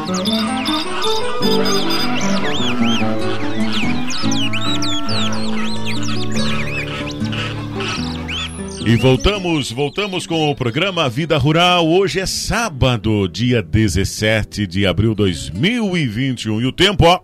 E voltamos com o programa Vida Rural. Hoje é sábado, dia 17 de abril de 2021. E o tempo, ó.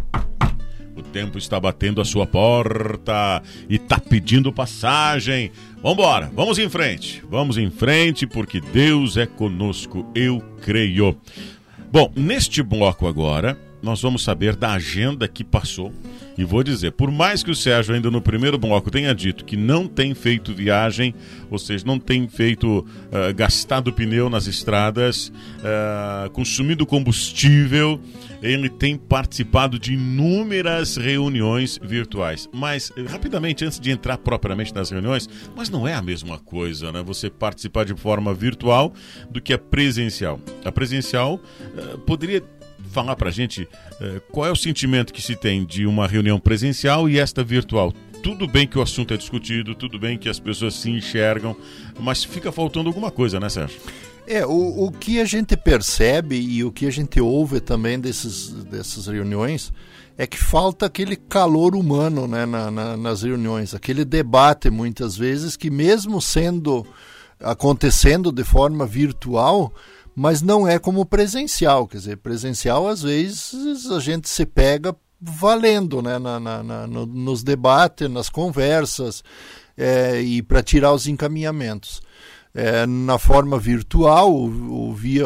O tempo está batendo a sua porta e tá pedindo passagem. Vambora, vamos em frente, porque Deus é conosco, eu creio. Bom, neste bloco agora, nós vamos saber da agenda que passou. E vou dizer, por mais que o Sérgio ainda no primeiro bloco tenha dito que não tem feito viagem, ou seja, não tem feito gastado pneu nas estradas, consumido combustível, ele tem participado de inúmeras reuniões virtuais. Mas, rapidamente, antes de entrar propriamente nas reuniões, mas não é a mesma coisa, né? Você participar de forma virtual do que a presencial. A presencial poderia falar pra gente qual é o sentimento que se tem de uma reunião presencial e esta virtual. Tudo bem que o assunto é discutido, tudo bem que as pessoas se enxergam, mas fica faltando alguma coisa, né, Sérgio? O que a gente percebe e o que a gente ouve também dessas reuniões é que falta aquele calor humano, né, nas reuniões, aquele debate muitas vezes que mesmo acontecendo de forma virtual, mas não é como presencial. Quer dizer, presencial às vezes a gente se pega valendo, né, nos debates, nas conversas, e para tirar os encaminhamentos. Na forma virtual, via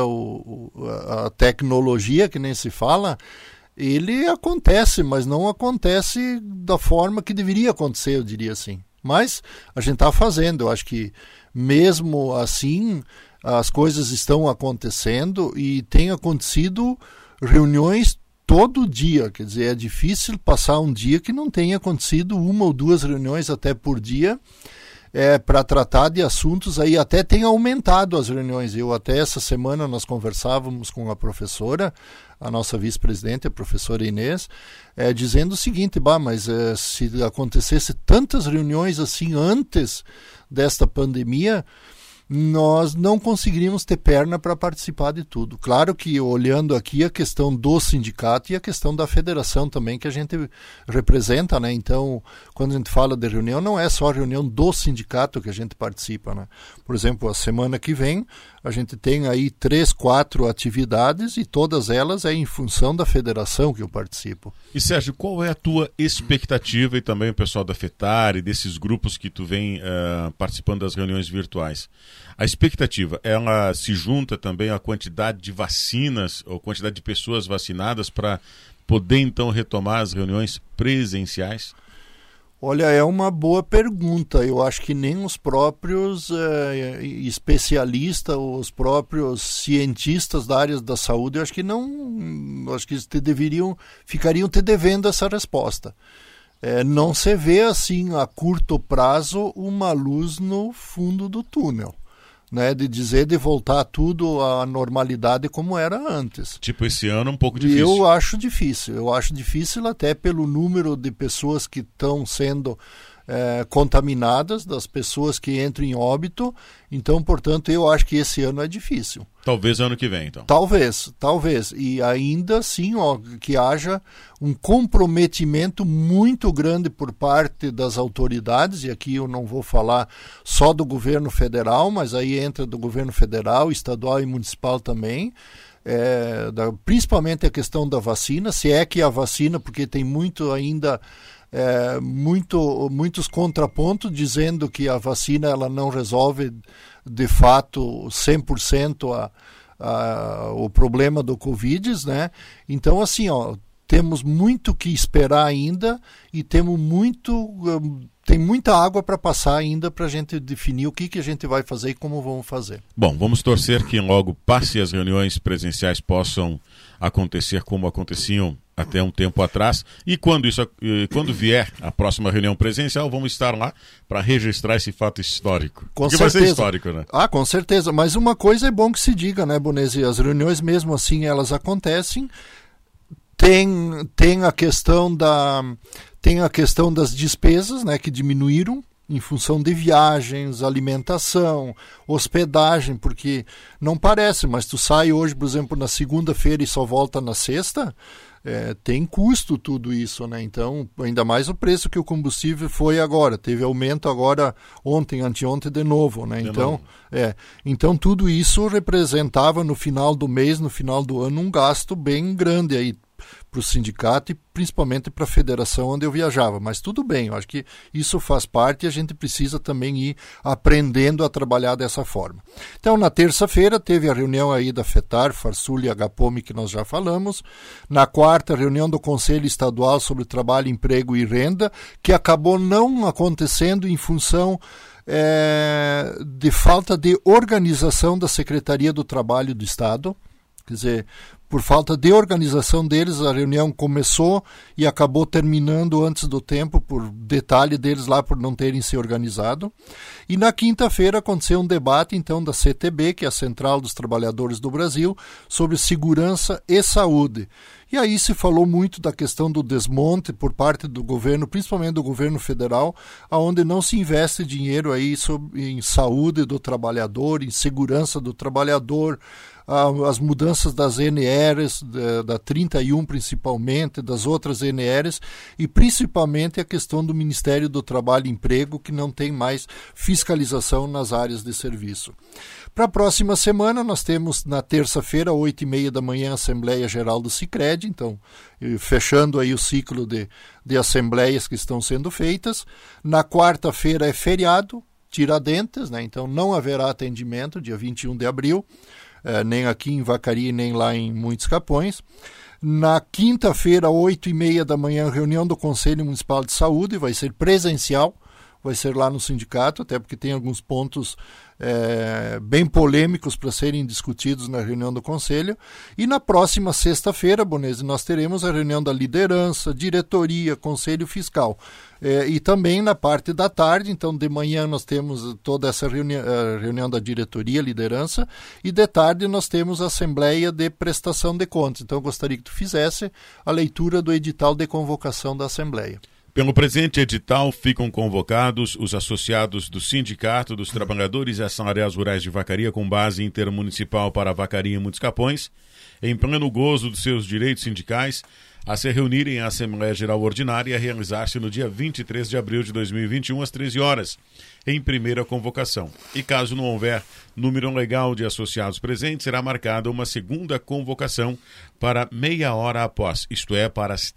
a tecnologia, que nem se fala, ele acontece, mas não acontece da forma que deveria acontecer, eu diria assim. Mas a gente está fazendo, eu acho que mesmo assim as coisas estão acontecendo e tem acontecido reuniões todo dia, quer dizer, é difícil passar um dia que não tenha acontecido uma ou duas reuniões até por dia, para tratar de assuntos. Aí até tem aumentado as reuniões. Até essa semana nós conversávamos com a professora, a nossa vice-presidente, a professora Inês, dizendo o seguinte, mas se acontecesse tantas reuniões assim antes desta pandemia, nós não conseguiríamos ter perna para participar de tudo. Claro que olhando aqui a questão do sindicato e a questão da federação também que a gente representa, né? Então, quando a gente fala de reunião, não é só a reunião do sindicato que a gente participa, né? Por exemplo, a semana que vem a gente tem aí 3, 4 atividades e todas elas em função da federação que eu participo. E Sérgio, qual é a tua expectativa, e também o pessoal da FETAR e desses grupos que tu vem participando das reuniões virtuais? A expectativa, ela se junta também à quantidade de vacinas ou quantidade de pessoas vacinadas para poder então retomar as reuniões presenciais? Olha, é uma boa pergunta. Eu acho que nem os próprios especialistas, os próprios cientistas da área da saúde, eu acho que não, acho que eles ficariam te devendo essa resposta. Não se vê assim a curto prazo uma luz no fundo do túnel, né, de voltar tudo à normalidade como era antes. Tipo, esse ano um pouco difícil. Eu acho difícil até pelo número de pessoas que estão sendo contaminadas, das pessoas que entram em óbito. Então, portanto, eu acho que esse ano é difícil. Talvez ano que vem, então. Talvez. E ainda assim, que haja um comprometimento muito grande por parte das autoridades, e aqui eu não vou falar só do governo federal, mas aí entra do governo federal, estadual e municipal também, principalmente a questão da vacina, se é que a vacina, porque tem muito ainda... muitos contrapontos dizendo que a vacina ela não resolve de fato 100% o problema do Covid, né? Então assim, temos muito que esperar ainda e tem muita água para passar ainda para a gente definir o que a gente vai fazer e como vamos fazer. Bom, vamos torcer que logo passe as reuniões presenciais possam acontecer como aconteciam até um tempo atrás, e quando vier a próxima reunião presencial, vamos estar lá para registrar esse fato histórico. Com certeza. Vai ser histórico, né? Com certeza, mas uma coisa é bom que se diga, né, Bonesi? As reuniões mesmo assim, elas acontecem. Tem a questão das despesas, né, que diminuíram, em função de viagens, alimentação, hospedagem, porque não parece, mas tu sai hoje, por exemplo, na segunda-feira e só volta na sexta, tem custo tudo isso, né? Então, ainda mais o preço que o combustível foi agora, teve aumento agora ontem, anteontem de novo, né? Então tudo isso representava no final do mês, no final do ano, um gasto bem grande aí para o sindicato e principalmente para a federação onde eu viajava. Mas tudo bem, eu acho que isso faz parte e a gente precisa também ir aprendendo a trabalhar dessa forma. Então, na terça-feira, teve a reunião aí da FETAR, Farsul e HPOME, que nós já falamos. Na quarta, reunião do Conselho Estadual sobre Trabalho, Emprego e Renda, que acabou não acontecendo em função de falta de organização da Secretaria do Trabalho do Estado. Quer dizer, por falta de organização deles, a reunião começou e acabou terminando antes do tempo, por detalhe deles lá, por não terem se organizado. E na quinta-feira aconteceu um debate, então, da CTB, que é a Central dos Trabalhadores do Brasil, sobre segurança e saúde. E aí se falou muito da questão do desmonte por parte do governo, principalmente do governo federal, onde não se investe dinheiro aí em saúde do trabalhador, em segurança do trabalhador, as mudanças das NRs, da 31 principalmente, das outras NRs, e principalmente a questão do Ministério do Trabalho e Emprego, que não tem mais fiscalização nas áreas de serviço. Para a próxima semana, nós temos na terça-feira, 8h30 da manhã, a Assembleia Geral do Sicredi, então, fechando aí o ciclo de assembleias que estão sendo feitas. Na quarta-feira é feriado, Tiradentes, né? Então não haverá atendimento, dia 21 de abril, nem aqui em Vacaria, nem lá em Muitos Capões. Na quinta-feira, 8h30 da manhã, reunião do Conselho Municipal de Saúde, vai ser presencial, vai ser lá no sindicato, até porque tem alguns pontos bem polêmicos para serem discutidos na reunião do Conselho. E na próxima sexta-feira, Bonese, nós teremos a reunião da liderança, diretoria, Conselho Fiscal. E também na parte da tarde, então de manhã nós temos toda essa reunião da diretoria, liderança, e de tarde nós temos a Assembleia de Prestação de Contas. Então eu gostaria que tu fizesse a leitura do edital de convocação da Assembleia. Pelo presente edital, ficam convocados os associados do Sindicato dos Trabalhadores e Assalariados Rurais de Vacaria, com base intermunicipal para Vacaria e Muitos Capões, em pleno gozo dos seus direitos sindicais, a se reunirem à Assembleia Geral Ordinária a realizar-se no dia 23 de abril de 2021, às 13 horas, em primeira convocação. E caso não houver número legal de associados presentes, será marcada uma segunda convocação para meia hora após, isto é, para as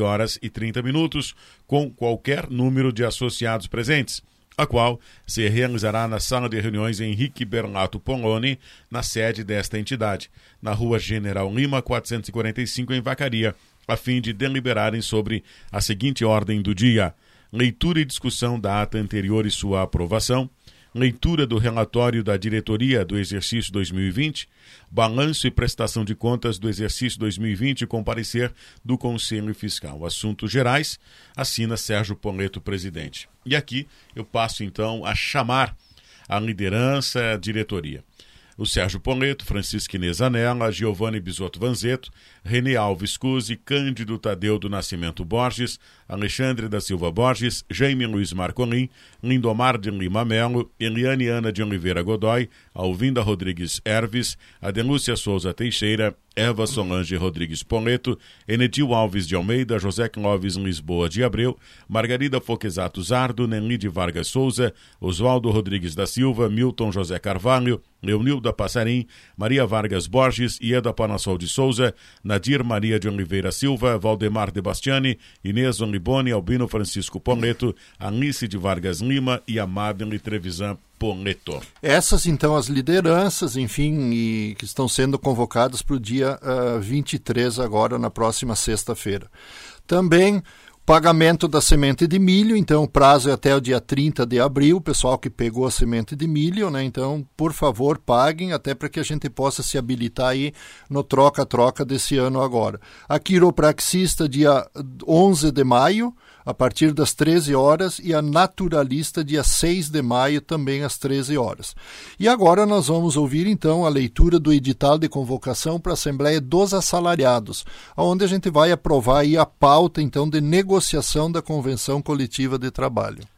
13h30, com qualquer número de associados presentes, a qual se realizará na sala de reuniões Henrique Berlato Poloni, na sede desta entidade, na Rua General Lima, 445, em Vacaria, a fim de deliberarem sobre a seguinte ordem do dia: leitura e discussão da ata anterior e sua aprovação, leitura do relatório da diretoria do exercício 2020, balanço e prestação de contas do exercício 2020 e com parecer do Conselho Fiscal. Assuntos gerais, assina Sérgio Poleto, presidente. E aqui eu passo então a chamar a liderança, a diretoria. O Sérgio Poleto, Francisco Inês Anella, Giovanni Bisotto Vanzetto, René Alves Cusi, Cândido Tadeu do Nascimento Borges, Alexandre da Silva Borges, Jaime Luiz Marcolin, Lindomar de Lima Melo, Eliane Ana de Oliveira Godoy, Alvinda Rodrigues Herves, Adelúcia Souza Teixeira, Eva Solange Rodrigues Poleto, Enedil Alves de Almeida, José Clóvis Lisboa de Abreu, Margarida Foquesato Zardo, Nenide Vargas Souza, Oswaldo Rodrigues da Silva, Milton José Carvalho, Leonilda Passarim, Maria Vargas Borges, Ieda Panassol de Souza, Nadir Maria de Oliveira Silva, Valdemar de Bastiani, Inês Onliboni, Albino Francisco Poleto, Anice de Vargas Lima e Amabile Trevisan Poleto. Essas, então, as lideranças, enfim, que estão sendo convocadas para o dia 23, agora, na próxima sexta-feira. Também pagamento da semente de milho, então o prazo é até o dia 30 de abril, o pessoal que pegou a semente de milho, né? Então, por favor, paguem, até para que a gente possa se habilitar aí no troca-troca desse ano agora. A quiropraxista, dia 11 de maio, a partir das 13 horas, e a naturalista, dia 6 de maio, também às 13 horas. E agora nós vamos ouvir, então, a leitura do edital de convocação para a Assembleia dos Assalariados, onde a gente vai aprovar aí a pauta, então, de negociação da Convenção Coletiva de Trabalho.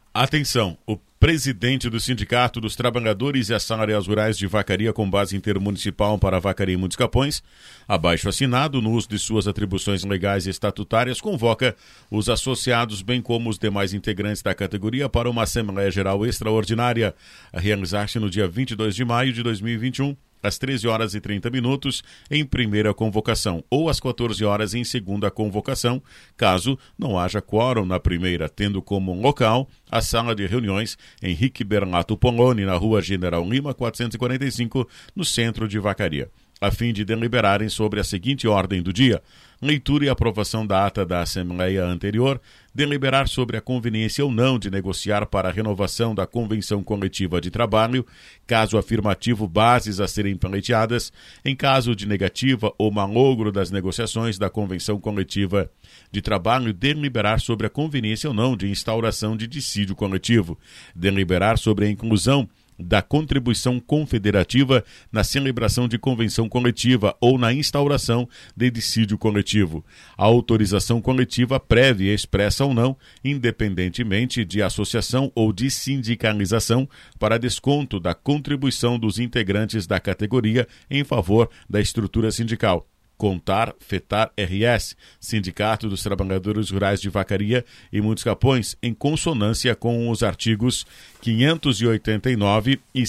Atenção, o presidente do Sindicato dos Trabalhadores e Assalariados Rurais de Vacaria com base intermunicipal para Vacaria e Muitos Capões, abaixo assinado, no uso de suas atribuições legais e estatutárias, convoca os associados, bem como os demais integrantes da categoria, para uma Assembleia Geral Extraordinária, a realizar-se no dia 22 de maio de 2021, às 13 horas e 30 minutos, em primeira convocação, ou às 14 horas em segunda convocação, caso não haja quórum na primeira, tendo como local a sala de reuniões Henrique Bernato Poloni, na Rua General Lima, 445, no centro de Vacaria, a fim de deliberarem sobre a seguinte ordem do dia: leitura e aprovação da ata da Assembleia anterior, deliberar sobre a conveniência ou não de negociar para a renovação da Convenção Coletiva de Trabalho, caso afirmativo, bases a serem pleiteadas, em caso de negativa ou malogro das negociações da Convenção Coletiva de Trabalho, deliberar sobre a conveniência ou não de instauração de dissídio coletivo, deliberar sobre a inclusão da contribuição confederativa na celebração de convenção coletiva ou na instauração de dissídio coletivo. A autorização coletiva prévia expressa ou não, independentemente de associação ou de sindicalização, para desconto da contribuição dos integrantes da categoria em favor da estrutura sindical. Contar, FETAR RS, Sindicato dos Trabalhadores Rurais de Vacaria e Muitos Capões, em consonância com os artigos 589 e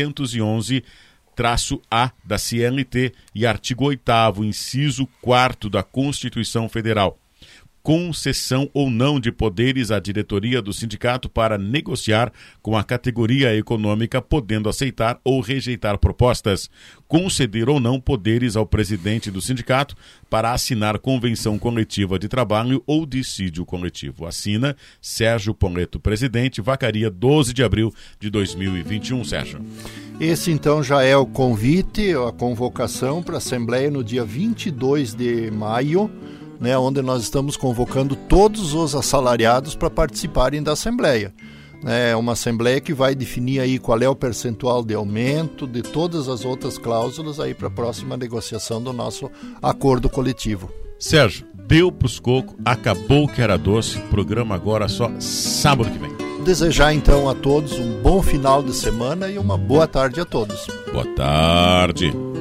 611-A da CLT e artigo 8º, inciso 4º da Constituição Federal. Concessão ou não de poderes à diretoria do sindicato para negociar com a categoria econômica, podendo aceitar ou rejeitar propostas. Conceder ou não poderes ao presidente do sindicato para assinar convenção coletiva de trabalho ou dissídio coletivo. Assina Sérgio Poleto, presidente, Vacaria, 12 de abril de 2021, Sérgio. Esse então já é o convite, a convocação para a Assembleia no dia 22 de maio, né, onde nós estamos convocando todos os assalariados para participarem da Assembleia. É uma Assembleia que vai definir aí qual é o percentual de aumento de todas as outras cláusulas aí para a próxima negociação do nosso acordo coletivo. Sérgio, deu pros cocos, acabou que era doce, programa agora só sábado que vem. Desejar então a todos um bom final de semana e uma boa tarde a todos. Boa tarde.